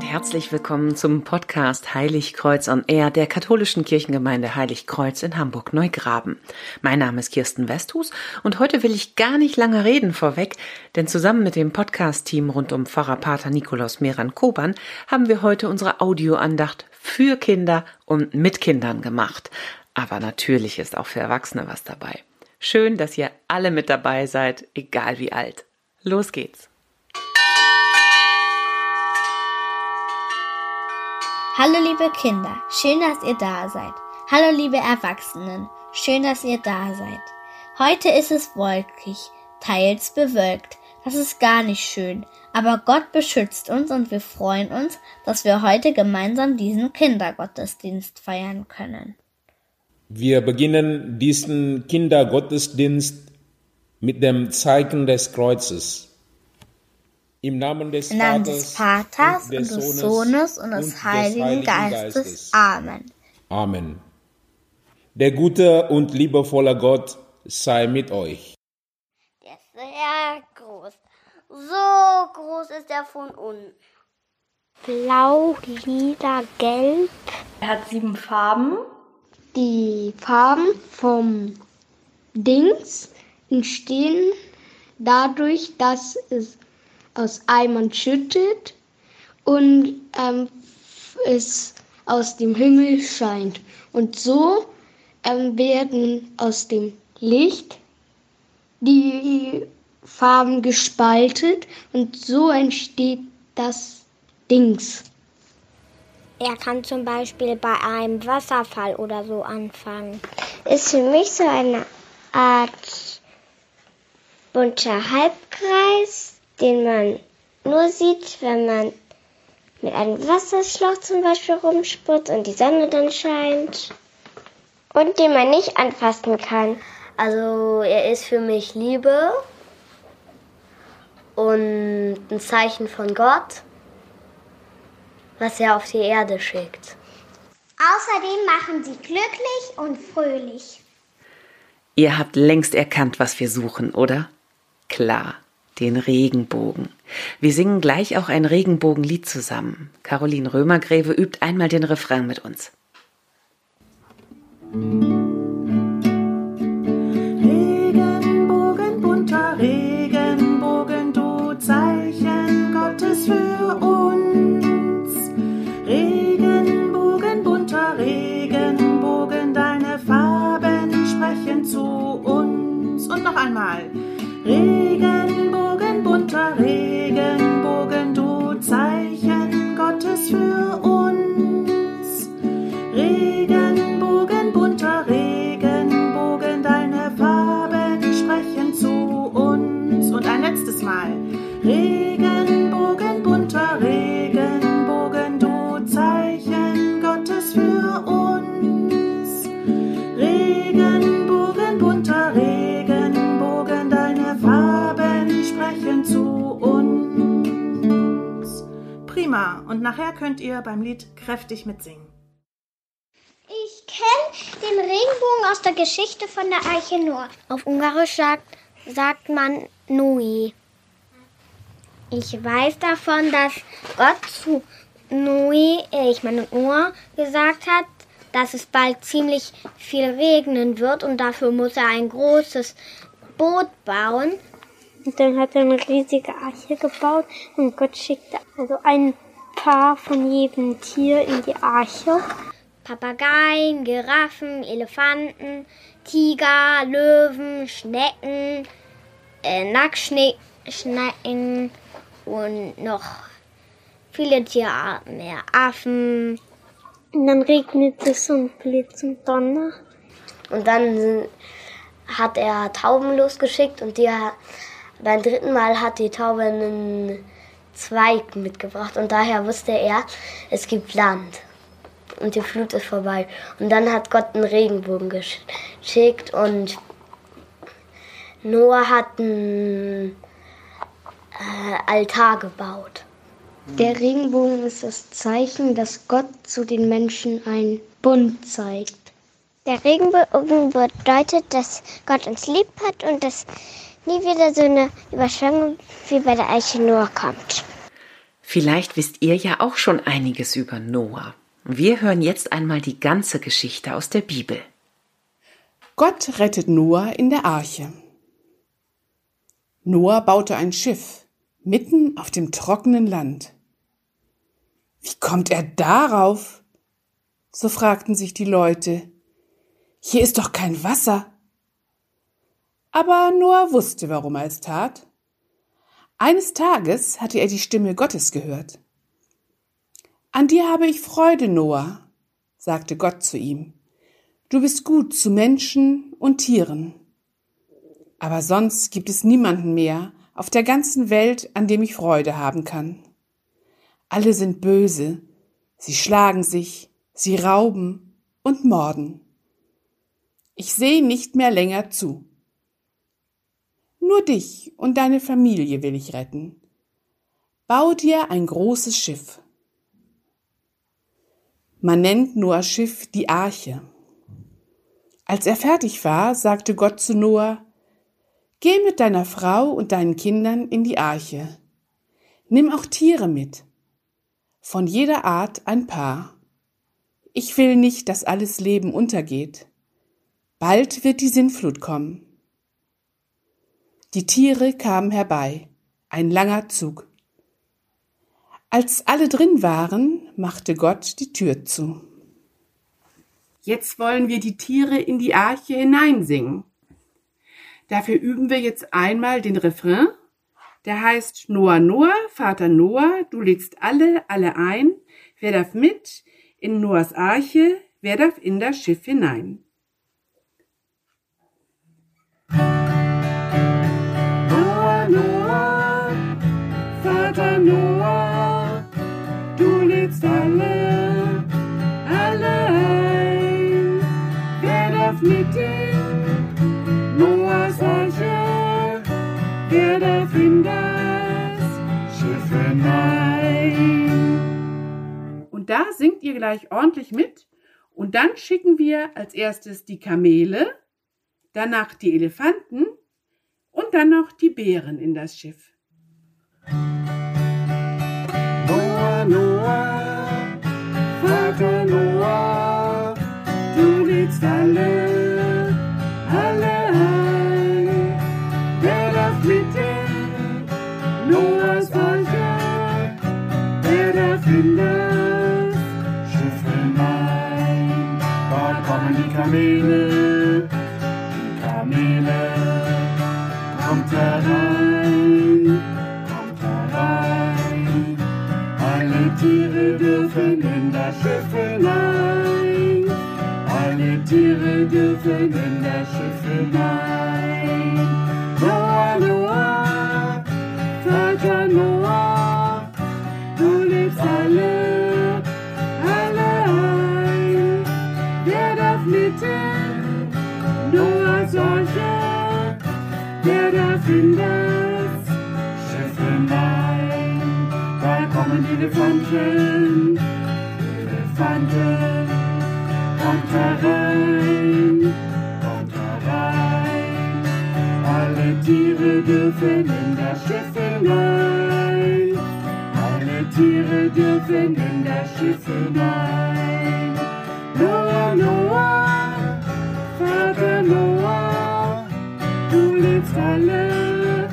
und herzlich willkommen zum Podcast Heiligkreuz on Air der katholischen Kirchengemeinde Heiligkreuz in Hamburg-Neugraben. Mein Name ist Kirsten Westhus und heute will ich gar nicht lange reden vorweg, denn zusammen mit dem Podcast-Team rund um Pfarrer Pater Nikolaus Meran-Koban haben wir heute unsere Audioandacht für Kinder und mit Kindern gemacht. Aber natürlich ist auch für Erwachsene was dabei. Schön, dass ihr alle mit dabei seid, egal wie alt. Los geht's! Hallo liebe Kinder, schön, dass ihr da seid. Hallo liebe Erwachsenen, schön, dass ihr da seid. Heute ist es wolkig, teils bewölkt. Das ist gar nicht schön, aber Gott beschützt uns und wir freuen uns, dass wir heute gemeinsam diesen Kindergottesdienst feiern können. Wir beginnen diesen Kindergottesdienst mit dem Zeichen des Kreuzes. Im Namen des Vaters und des Sohnes und des Heiligen Geistes. Amen. Amen. Der gute und liebevolle Gott sei mit euch. Der ist sehr groß. So groß ist er von unten. Blau, lila, gelb. Er hat 7 Farben. Die Farben vom Dings entstehen dadurch, dass es aus Eimern schüttet und es aus dem Himmel scheint. Und so werden aus dem Licht die Farben gespaltet und so entsteht das Dings. Er kann zum Beispiel bei einem Wasserfall oder so anfangen. Ist für mich so eine Art bunter Halbkreis, den man nur sieht, wenn man mit einem Wasserschlauch zum Beispiel rumspritzt und die Sonne dann scheint. Und den man nicht anfassen kann. Also er ist für mich Liebe und ein Zeichen von Gott, was er auf die Erde schickt. Außerdem machen sie glücklich und fröhlich. Ihr habt längst erkannt, was wir suchen, oder? Klar. Den Regenbogen. Wir singen gleich auch ein Regenbogenlied zusammen. Caroline Römergräve übt einmal den Refrain mit uns. Regenbogen, bunter Regenbogen, du Zeichen Gottes für uns. Regenbogen, bunter Regenbogen, deine Farben sprechen zu uns. Und noch einmal. Regenbogen, bunter Regenbogen, du Zeichen Gottes für uns. Regenbogen, bunter Regenbogen, deine Farben sprechen zu uns. Und ein letztes Mal. Regenbogen, bunter Regenbogen, du Zeichen Gottes für uns. Regenbogen, bunter Regenbogen, deine Farben sprechen zu uns. Prima. Und nachher könnt ihr beim Lied kräftig mitsingen. Ich kenne den Regenbogen aus der Geschichte von der Arche Noah. Auf Ungarisch sagt man Noé. Ich weiß davon, dass Gott zu Noah gesagt hat, dass es bald ziemlich viel regnen wird und dafür muss er ein großes Boot bauen. Und dann hat er eine riesige Arche gebaut und Gott schickte also ein paar von jedem Tier in die Arche. Papageien, Giraffen, Elefanten, Tiger, Löwen, Schnecken, Nacktschnecken und noch viele Tierarten mehr. Affen. Und dann regnet es und Blitz und Donner. Und dann hat er Tauben losgeschickt und beim 3. Mal hat die Taube einen Zweig mitgebracht. Und daher wusste er, es gibt Land. Und die Flut ist vorbei. Und dann hat Gott einen Regenbogen geschickt und Noah hat einen Altar gebaut. Der Regenbogen ist das Zeichen, dass Gott zu den Menschen einen Bund zeigt. Der Regenbogen bedeutet, dass Gott uns lieb hat und dass nie wieder so eine Überschwemmung wie bei der Arche Noah kommt. Vielleicht wisst ihr ja auch schon einiges über Noah. Wir hören jetzt einmal die ganze Geschichte aus der Bibel. Gott rettet Noah in der Arche. Noah baute ein Schiff mitten auf dem trockenen Land. Wie kommt er darauf? So fragten sich die Leute. Hier ist doch kein Wasser. Aber Noah wusste, warum er es tat. Eines Tages hatte er die Stimme Gottes gehört. »An dir habe ich Freude, Noah«, sagte Gott zu ihm. »Du bist gut zu Menschen und Tieren. Aber sonst gibt es niemanden mehr auf der ganzen Welt, an dem ich Freude haben kann. Alle sind böse, sie schlagen sich, sie rauben und morden. Ich sehe nicht mehr länger zu. Nur dich und deine Familie will ich retten. Bau dir ein großes Schiff.« Man nennt Noahs Schiff die Arche. Als er fertig war, sagte Gott zu Noah: »Geh mit deiner Frau und deinen Kindern in die Arche. Nimm auch Tiere mit, von jeder Art ein paar. Ich will nicht, dass alles Leben untergeht. Bald wird die Sintflut kommen.« Die Tiere kamen herbei, ein langer Zug. Als alle drin waren, machte Gott die Tür zu. Jetzt wollen wir die Tiere in die Arche hineinsingen. Dafür üben wir jetzt einmal den Refrain. Der heißt: Noah, Noah, Vater Noah, du lädst alle ein. Wer darf mit in Noahs Arche? Wer darf in das Schiff hinein? Noah, Noah, Vater Noah, du lädst alle ein. Wer darf mit in Noahs Arche? Wer darf in das Schiff hinein? Und da singt ihr gleich ordentlich mit. Und dann schicken wir als erstes die Kamele, danach die Elefanten und dann noch die Bären in das Schiff. Noah, Noah, Vater Noah, du lädst alle ein. Wer darf mit in Noahs Arche? Wer darf in das Schiff hinein? Da kommen die Kamele, kommt herein. Alle Tiere dürfen in das Schiff hinein. Alle Tiere dürfen in das Schiff hinein. Noah, Noah, Vater Noah, du lädst alle ein. Wer darf mit in Noahs Arche? Wer darf in das Schiff hinein? Da kommen die Elefanten, kommt herein. Alle Tiere dürfen in das Schiff hinein. Alle Tiere dürfen in das Schiff hinein. Noah, Noah, Vater Noah, du lädst alle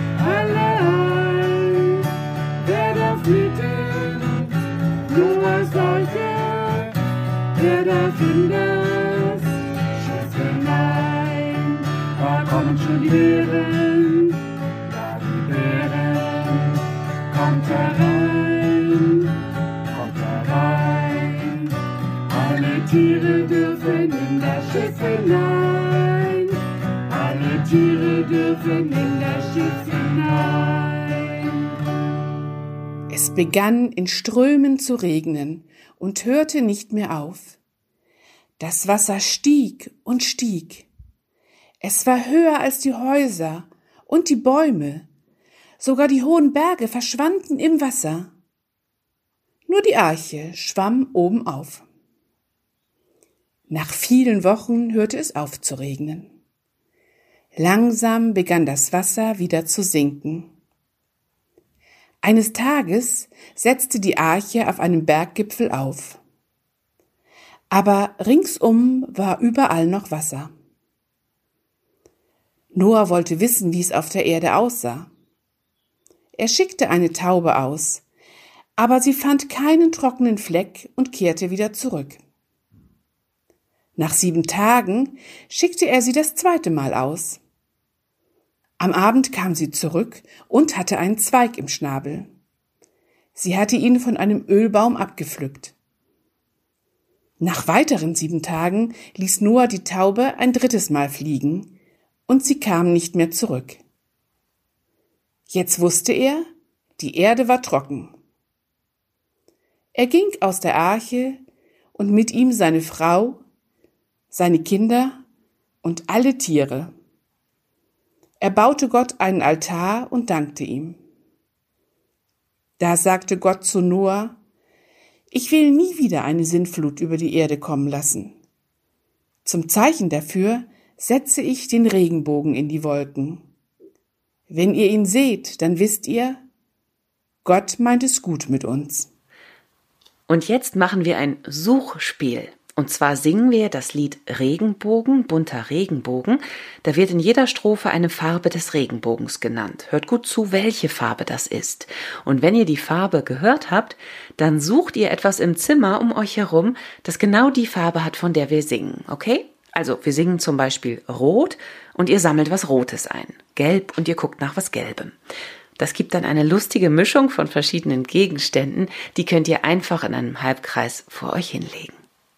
ein. Wer darf mit in Noahs Arche? Wer darf in das Schiff hinein? Da kommen schon die Bären, ja die Bären. Kommt herein. Alle Tiere dürfen in das Schiff hinein. Alle Tiere dürfen in das Schiff hinein. Es begann in Strömen zu regnen und hörte nicht mehr auf. Das Wasser stieg und stieg. Es war höher als die Häuser und die Bäume. Sogar die hohen Berge verschwanden im Wasser. Nur die Arche schwamm oben auf. Nach vielen Wochen hörte es auf zu regnen. Langsam begann das Wasser wieder zu sinken. Eines Tages setzte die Arche auf einem Berggipfel auf. Aber ringsum war überall noch Wasser. Noah wollte wissen, wie es auf der Erde aussah. Er schickte eine Taube aus, aber sie fand keinen trockenen Fleck und kehrte wieder zurück. Nach 7 Tagen schickte er sie das 2. Mal aus. Am Abend kam sie zurück und hatte einen Zweig im Schnabel. Sie hatte ihn von einem Ölbaum abgepflückt. Nach weiteren 7 Tagen ließ Noah die Taube ein 3. Mal fliegen, und sie kam nicht mehr zurück. Jetzt wusste er, die Erde war trocken. Er ging aus der Arche und mit ihm seine Frau, seine Kinder und alle Tiere. Er baute Gott einen Altar und dankte ihm. Da sagte Gott zu Noah: Ich will nie wieder eine Sintflut über die Erde kommen lassen. Zum Zeichen dafür setze ich den Regenbogen in die Wolken. Wenn ihr ihn seht, dann wisst ihr, Gott meint es gut mit uns. Und jetzt machen wir ein Suchspiel. Und zwar singen wir das Lied Regenbogen, bunter Regenbogen. Da wird in jeder Strophe eine Farbe des Regenbogens genannt. Hört gut zu, welche Farbe das ist. Und wenn ihr die Farbe gehört habt, dann sucht ihr etwas im Zimmer um euch herum, das genau die Farbe hat, von der wir singen. Okay? Also wir singen zum Beispiel Rot und ihr sammelt was Rotes ein. Gelb und ihr guckt nach was Gelbem. Das gibt dann eine lustige Mischung von verschiedenen Gegenständen. Die könnt ihr einfach in einem Halbkreis vor euch hinlegen.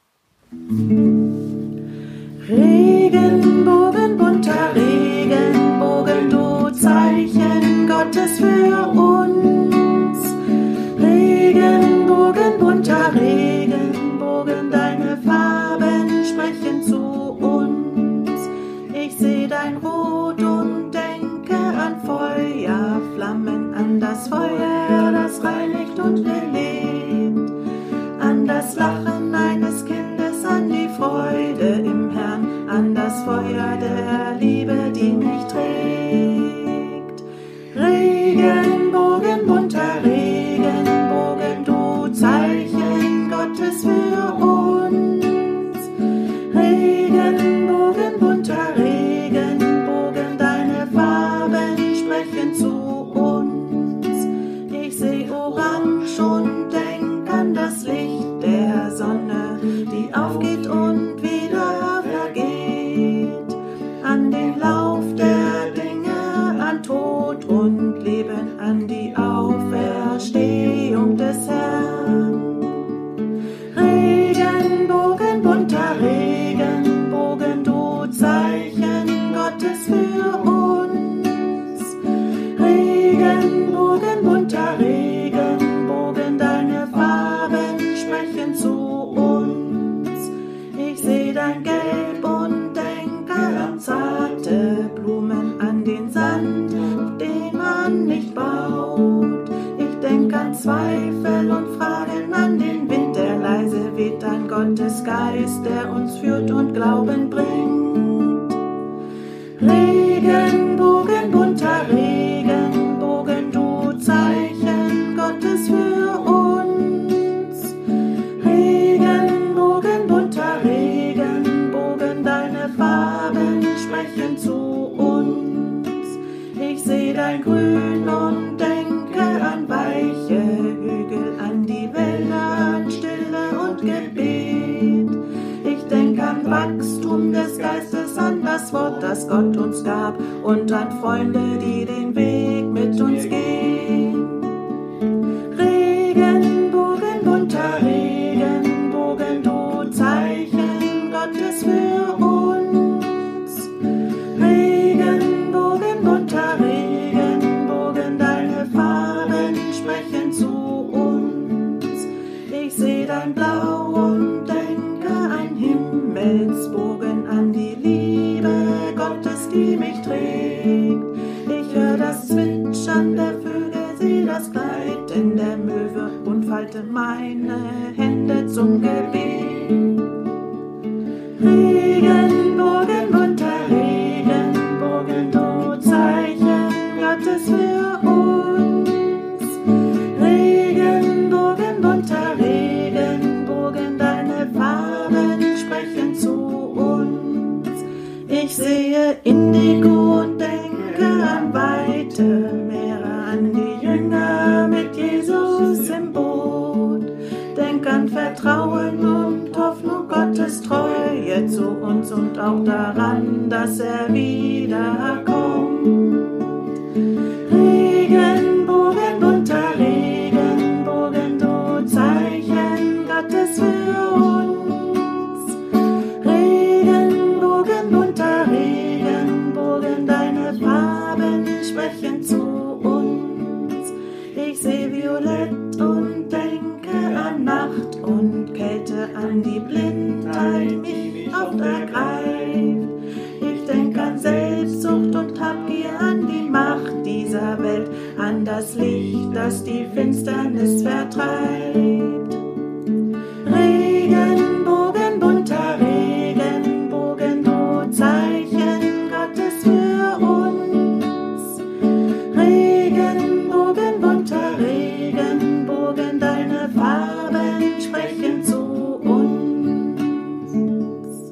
Regenbogen, bunter Regenbogen, du Zeichen Gottes für uns. Regenbogen, bunter Regenbogen, deine Farben sprechen zu uns. Ich seh dein Rot und denke an Feuerflammen, an das Feuer, das reinigt und belebt, an das Lachen eines Kindes, an die Freude im Herrn, an das Feuer der Liebe, die mich trägt. Regenbogen, bunter Regenbogen, du Zeichen Gottes für uns. Regenbogen, bunter Regenbogen, deine Farben sprechen zu uns. Ich seh Orange und denk an das Licht der Sonne, die aufgeht und wieder vergeht, an den Lauf der Dinge, an Tod und Leben, an die Auferstehung des Herrn. Regenbogen, bunter Regenbogen, du Zeichen Gottes für uns. Regenbogen, bunter Regenbogen, deine Farben sprechen zu uns. Ich seh dein Gelb und denke an zarte Blumen, an den Sand, den man nicht baut. Ich denk an Zweifel und Fragen, an den Wind, der leise weht, an Gottes Geist, der uns führt und Glauben bringt. Regenbogen, bunter Regenbogen, du Zeichen Gottes für uns. Regenbogen, bunter Regenbogen, deine Farben sprechen zu uns. Ich seh dein Grün und denke an weiche Hügel, an die Wälder, an Stille und Gebet. Ich denk an Wachstum des Geistes, an das Wort, das Gott uns gab, und an Freunde, die den Weg mit uns gehen. Regenbogen, bunter Regenbogen, du Zeichen Gottes für uns. Regenbogen, bunter Regenbogen, deine Farben sprechen zu uns. Ich seh dein Blau und denke ein Himmelsbogen, an die Liebe Gottes, die mich trägt. Ich hör das Zwitschern der Vögel, seh das Gleiten der Möwe und falte meine Hände zum Gebet. Regenbogen, bunter Regenbogen, du Zeichen Gottes für uns. glaubt auch daran, dass er wiederkommt. Regenbogen, bunter Regenbogen, du Zeichen Gottes für uns. Regenbogen, bunter Regenbogen, deine Farben sprechen zu uns. Ich sehe Violett und denke an Nacht und Kälte, an die Blindheit mich oft ergreift. Ich denke an Selbstsucht und Habgier, an die Macht dieser Welt, an das Licht, das die Finsternis vertreibt. Regenbogen, bunter Regenbogen, du Zeichen Gottes für uns. Regenbogen, bunter Regenbogen, deine Farben sprechen zu uns.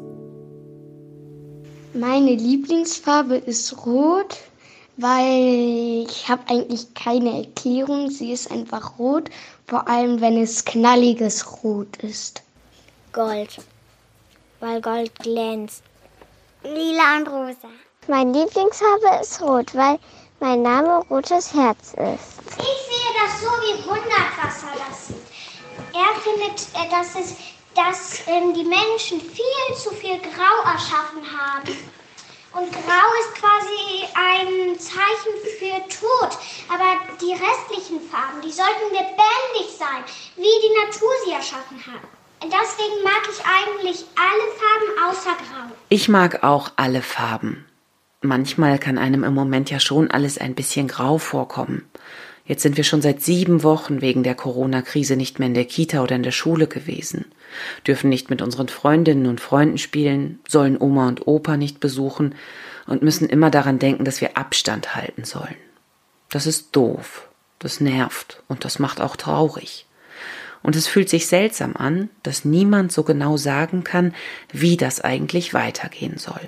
Meine Lieblingsfarbe ist rot, weil ich habe eigentlich keine Erklärung. Sie ist einfach rot, vor allem wenn es knalliges Rot ist. Gold, weil Gold glänzt. Lila und rosa. Meine Lieblingsfarbe ist rot, weil mein Name Rotes Herz ist. Ich sehe das so, wie Hundertwasser das sieht. Er findet, dass die Menschen viel zu viel Grau erschaffen haben. Und Grau ist quasi ein Zeichen für Tod. Aber die restlichen Farben, die sollten lebendig sein, wie die Natur sie erschaffen hat. Deswegen mag ich eigentlich alle Farben außer Grau. Ich mag auch alle Farben. Manchmal kann einem im Moment ja schon alles ein bisschen grau vorkommen. Jetzt sind wir schon seit 7 Wochen wegen der Corona-Krise nicht mehr in der Kita oder in der Schule gewesen, dürfen nicht mit unseren Freundinnen und Freunden spielen, sollen Oma und Opa nicht besuchen und müssen immer daran denken, dass wir Abstand halten sollen. Das ist doof, das nervt und das macht auch traurig. Und es fühlt sich seltsam an, dass niemand so genau sagen kann, wie das eigentlich weitergehen soll.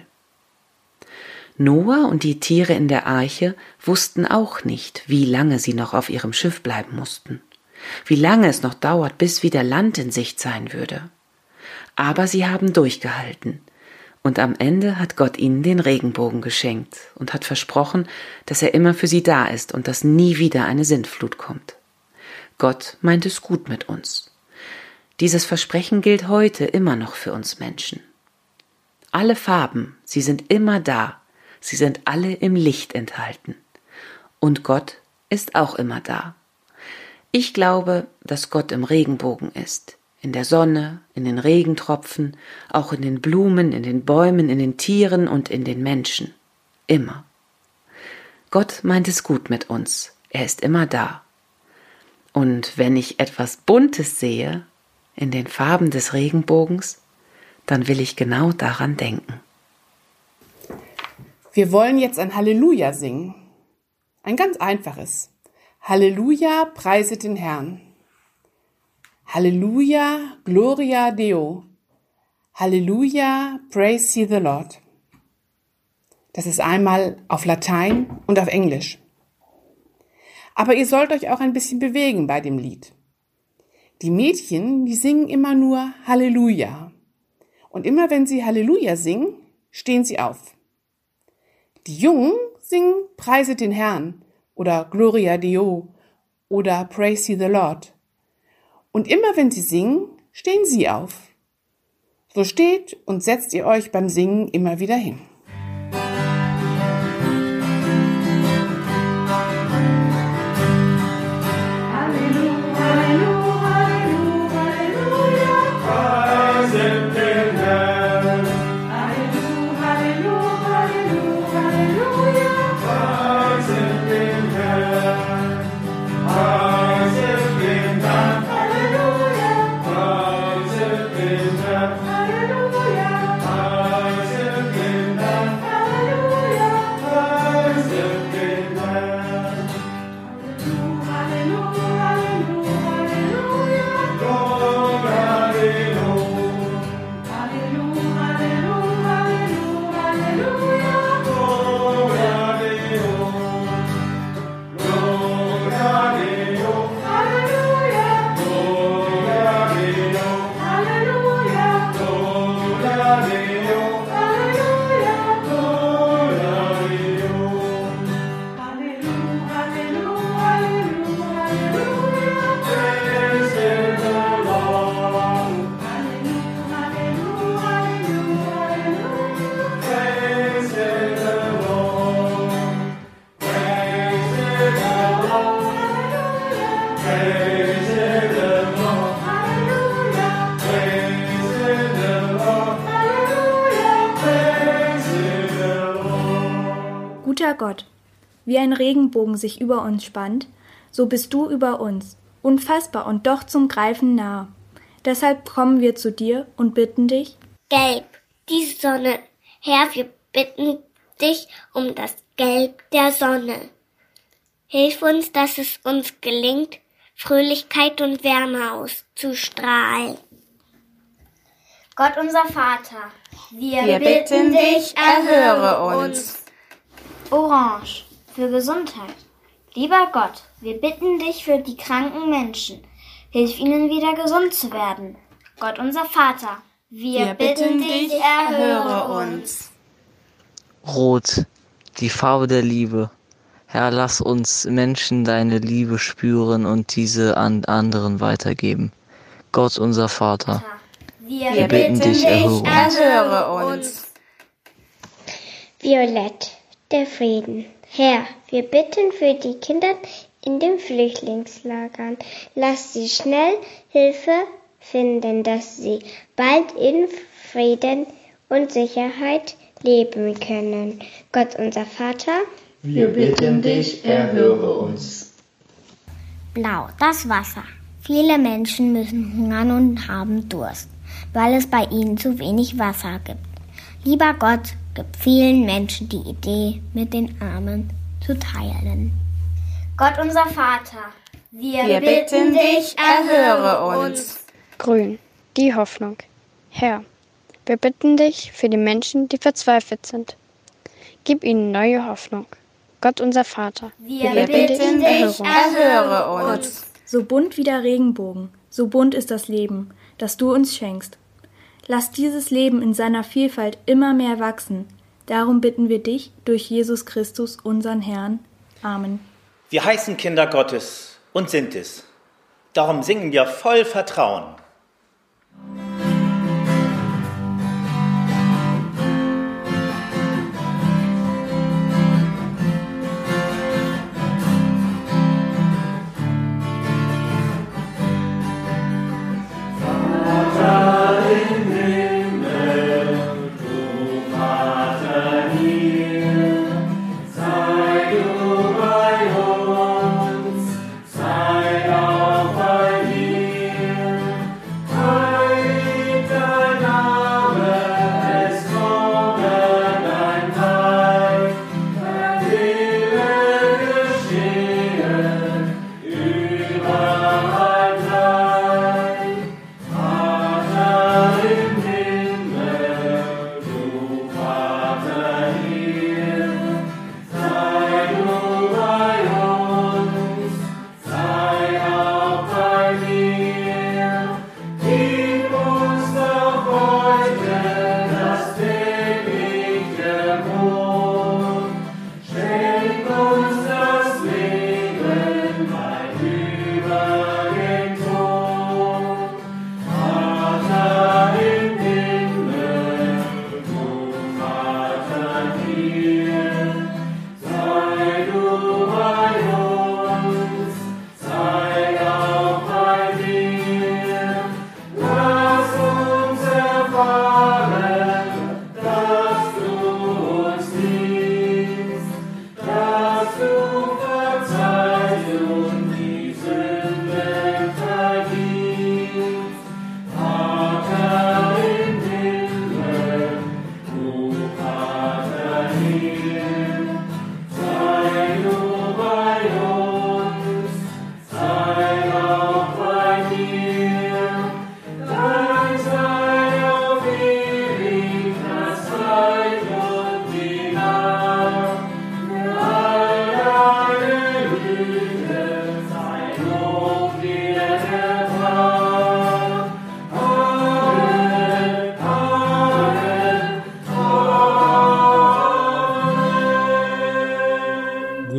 Noah und die Tiere in der Arche wussten auch nicht, wie lange sie noch auf ihrem Schiff bleiben mussten, wie lange es noch dauert, bis wieder Land in Sicht sein würde. Aber sie haben durchgehalten, und am Ende hat Gott ihnen den Regenbogen geschenkt und hat versprochen, dass er immer für sie da ist und dass nie wieder eine Sintflut kommt. Gott meint es gut mit uns. Dieses Versprechen gilt heute immer noch für uns Menschen. Alle Farben, sie sind immer da. Sie sind alle im Licht enthalten. Und Gott ist auch immer da. Ich glaube, dass Gott im Regenbogen ist. In der Sonne, in den Regentropfen, auch in den Blumen, in den Bäumen, in den Tieren und in den Menschen. Immer. Gott meint es gut mit uns. Er ist immer da. Und wenn ich etwas Buntes sehe, in den Farben des Regenbogens, dann will ich genau daran denken. Wir wollen jetzt ein Halleluja singen. Ein ganz einfaches. Halleluja, preiset den Herrn. Halleluja, Gloria Deo. Halleluja, praise ye the Lord. Das ist einmal auf Latein und auf Englisch. Aber ihr sollt euch auch ein bisschen bewegen bei dem Lied. Die Mädchen, die singen immer nur Halleluja. Und immer wenn sie Halleluja singen, stehen sie auf. Die Jungen singen Preiset den Herrn oder Gloria Deo oder Praise ye the Lord. Und immer wenn sie singen, stehen sie auf. So steht und setzt ihr euch beim Singen immer wieder hin. Halleluja, Guter Gott, wie ein Regenbogen sich über uns spannt, so bist du über uns, unfassbar und doch zum Greifen nah. Deshalb kommen wir zu dir und bitten dich, Gelb, die Sonne. Herr, wir bitten dich um das Gelb der Sonne. Hilf uns, dass es uns gelingt, Fröhlichkeit und Wärme auszustrahlen. Gott unser Vater, wir bitten dich, erhöre uns. Orange, für Gesundheit. Lieber Gott, wir bitten dich für die kranken Menschen. Hilf ihnen wieder gesund zu werden. Gott unser Vater, wir bitten dich, erhöre uns. Rot, die Farbe der Liebe. Herr, lass uns Menschen deine Liebe spüren und diese an anderen weitergeben. Gott unser Vater, wir bitten dich, erhöre uns. Violett, der Frieden. Herr, wir bitten für die Kinder in den Flüchtlingslagern. Lass sie schnell Hilfe finden, dass sie bald in Frieden und Sicherheit leben können. Gott unser Vater, wir bitten dich, erhöre uns. Blau, das Wasser. Viele Menschen müssen hungern und haben Durst, weil es bei ihnen zu wenig Wasser gibt. Lieber Gott, gib vielen Menschen die Idee, mit den Armen zu teilen. Gott unser Vater, wir bitten dich, erhöre uns. Grün, die Hoffnung. Herr, wir bitten dich für die Menschen, die verzweifelt sind. Gib ihnen neue Hoffnung. Gott unser Vater, wir bitten dich, erhöre uns. So bunt wie der Regenbogen, so bunt ist das Leben, das du uns schenkst. Lass dieses Leben in seiner Vielfalt immer mehr wachsen. Darum bitten wir dich durch Jesus Christus, unseren Herrn. Amen. Wir heißen Kinder Gottes und sind es. Darum singen wir voll Vertrauen.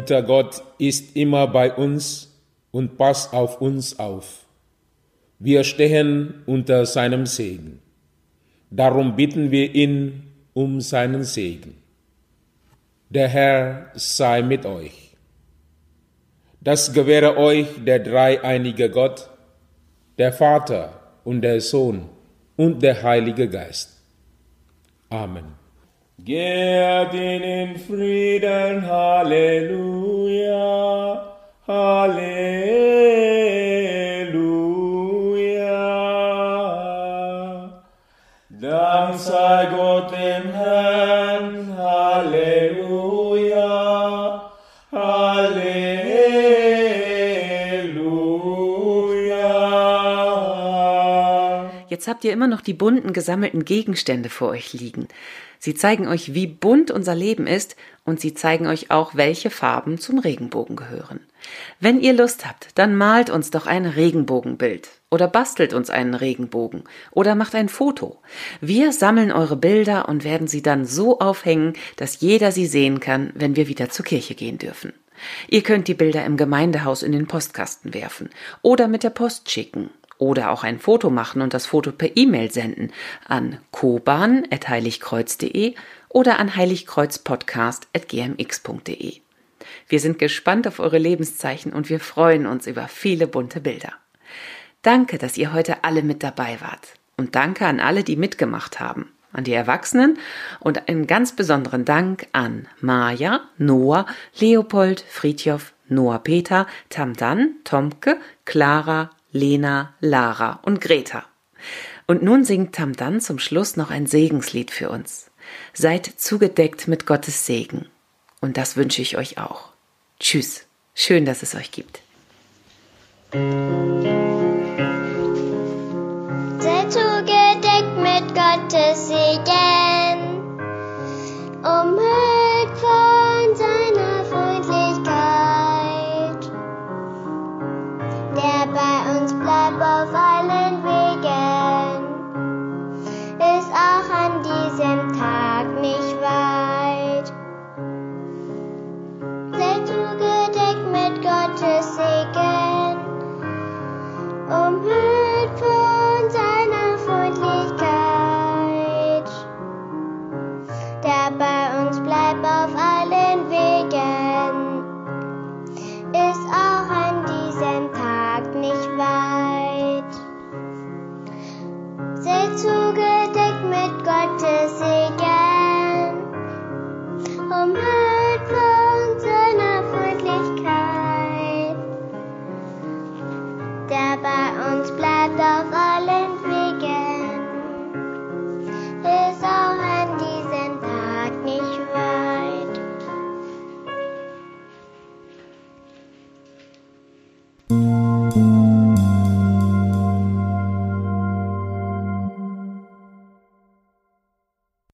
guter Gott ist immer bei uns und passt auf uns auf. Wir stehen unter seinem Segen. Darum bitten wir ihn um seinen Segen. Der Herr sei mit euch. Das gewähre euch der dreieinige Gott, der Vater und der Sohn und der Heilige Geist. Amen. Geht in Frieden, Halleluja, Halleluja. Dank sei Gott dem Herrn, Halleluja, Halleluja. Jetzt habt ihr immer noch die bunten gesammelten Gegenstände vor euch liegen. Sie zeigen euch, wie bunt unser Leben ist, und sie zeigen euch auch, welche Farben zum Regenbogen gehören. Wenn ihr Lust habt, dann malt uns doch ein Regenbogenbild oder bastelt uns einen Regenbogen oder macht ein Foto. Wir sammeln eure Bilder und werden sie dann so aufhängen, dass jeder sie sehen kann, wenn wir wieder zur Kirche gehen dürfen. Ihr könnt die Bilder im Gemeindehaus in den Postkasten werfen oder mit der Post schicken. Oder auch ein Foto machen und das Foto per E-Mail senden an koban@heiligkreuz.de oder an heiligkreuzpodcast@gmx.de. Wir sind gespannt auf eure Lebenszeichen und wir freuen uns über viele bunte Bilder. Danke, dass ihr heute alle mit dabei wart. Und danke an alle, die mitgemacht haben. An die Erwachsenen und einen ganz besonderen Dank an Maja, Noah, Leopold, Fridtjof, Noah Peter, Tamdan, Tomke, Clara, Lena, Lara und Greta. Und nun singt Tamdan zum Schluss noch ein Segenslied für uns. Seid zugedeckt mit Gottes Segen. Und das wünsche ich euch auch. Tschüss. Schön, dass es euch gibt. Seid zugedeckt mit Gottes Segen, umhüllt von seiner Freundlichkeit, der bei uns bleibt auf